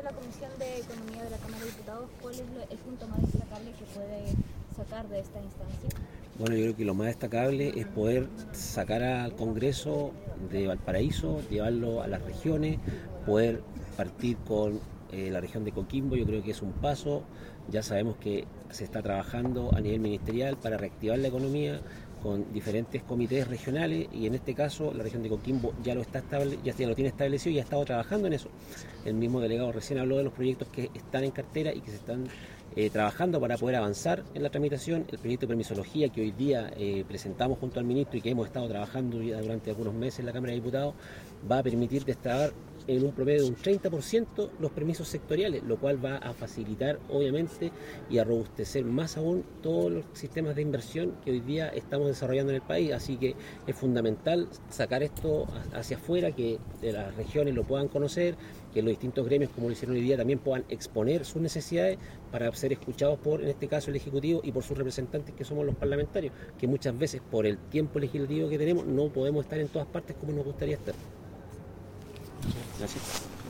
la Comisión de Economía de la Cámara de Diputados, ¿cuál es el punto más destacable que puede sacar de esta instancia? Bueno, yo creo que lo más destacable es poder sacar al Congreso de Valparaíso, llevarlo a las regiones, poder partir con la región de Coquimbo. Yo creo que es un paso. Ya sabemos que se está trabajando a nivel ministerial para reactivar la economía con diferentes comités regionales, y en este caso la región de Coquimbo ya lo tiene establecido y ha estado trabajando en eso. El mismo delegado recién habló de los proyectos que están en cartera y que se están trabajando para poder avanzar en la tramitación. El proyecto de permisología que hoy día presentamos junto al ministro y que hemos estado trabajando ya durante algunos meses en la Cámara de Diputados va a permitir destrabar en un promedio de un 30% los permisos sectoriales, lo cual va a facilitar obviamente y a robustecer más aún todos los sistemas de inversión que hoy día estamos desarrollando en el país. Así que es fundamental sacar esto hacia afuera, que las regiones lo puedan conocer, que los distintos gremios, como lo hicieron hoy día, también puedan exponer sus necesidades para ser escuchados por, en este caso, el Ejecutivo y por sus representantes, que somos los parlamentarios, que muchas veces por el tiempo legislativo que tenemos no podemos estar en todas partes como nos gustaría estar. Gracias.